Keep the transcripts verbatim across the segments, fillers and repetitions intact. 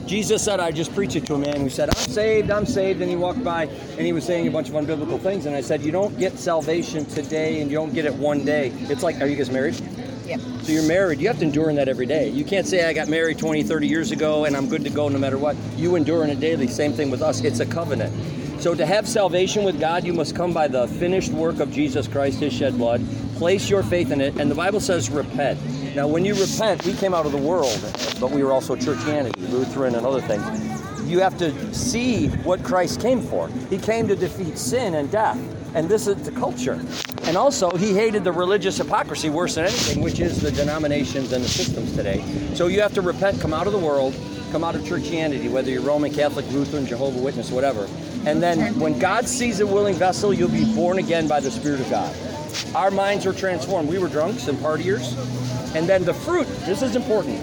Jesus said, I just preached it to a man who said, I'm saved, I'm saved, and he walked by and he was saying a bunch of unbiblical things, and I said, you don't get salvation today and you don't get it one day. It's like, are you guys married? Yep. So you're married, you have to endure in that every day. You can't say I got married twenty, thirty years ago and I'm good to go no matter what. You endure in it daily. Same thing with us. It's a covenant. So to have salvation with God, you must come by the finished work of Jesus Christ, his shed blood. Place your faith in it. And the Bible says repent. Now when you repent, we came out of the world, but we were also Churchianity, Lutheran and other things. You have to see what Christ came for. He came to defeat sin and death. And this is the culture. And also, he hated the religious hypocrisy worse than anything, which is the denominations and the systems today. So you have to repent, come out of the world, come out of Churchianity, whether you're Roman, Catholic, Lutheran, Jehovah's Witness, whatever. And then when God sees a willing vessel, you'll be born again by the Spirit of God. Our minds are transformed. We were drunks and partiers. And then the fruit, this is important.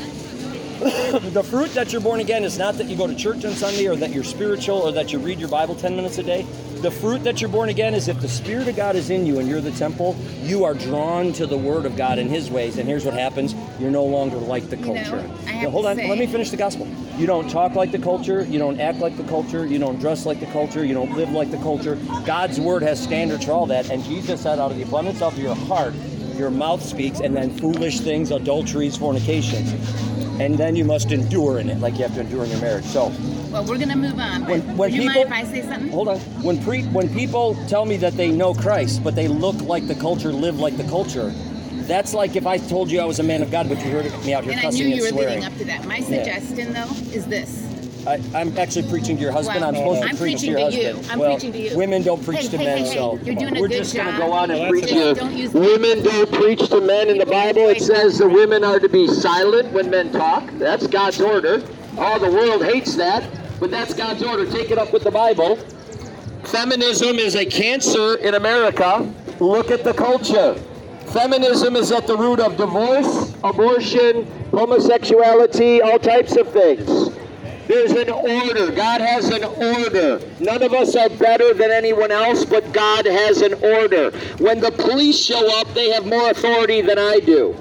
The fruit that you're born again is not that you go to church on Sunday or that you're spiritual or that you read your Bible ten minutes a day. The fruit that you're born again is if the Spirit of God is in you and you're the temple, you are drawn to the Word of God and his ways. And here's what happens. You're no longer like the culture. You know, I have now, hold to on. say, Let me finish the gospel. You don't talk like the culture. You don't act like the culture. You don't dress like the culture. You don't live like the culture. God's Word has standards for all that. And Jesus said, out of the abundance of your heart, your mouth speaks, and then foolish things, adulteries, fornications. And then you must endure in it, like you have to endure in your marriage. So, well, we're going to move on. But when, when would you people, mind if I say something? Hold on. When pre, when people tell me that they know Christ, but they look like the culture, live like the culture, that's like if I told you I was a man of God, but you heard me out here and cussing I knew you and were swearing. leading up to that. My suggestion, yeah. though, is this. I, I'm actually preaching to your husband. Well, I'm supposed I'm to preach to preaching your to you. husband. I'm well, preaching to you. Women don't preach hey, to hey, men, hey, hey. so You're doing a we're good just job. going to go on and Just preach to you. don't use Women don't preach to men in the Bible. It says the women are to be silent when men talk. That's God's order. Oh, the world hates that, but that's God's order. Take it up with the Bible. Feminism is a cancer in America. Look at the culture. Feminism is at the root of divorce, abortion, homosexuality, all types of things. There's an order. God has an order. None of us are better than anyone else, but God has an order. When the police show up, they have more authority than I do.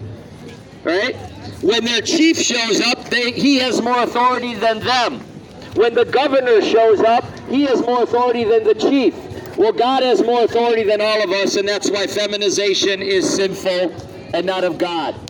Right? When their chief shows up, they, he has more authority than them. When the governor shows up, he has more authority than the chief. Well, God has more authority than all of us, and that's why feminization is sinful and not of God.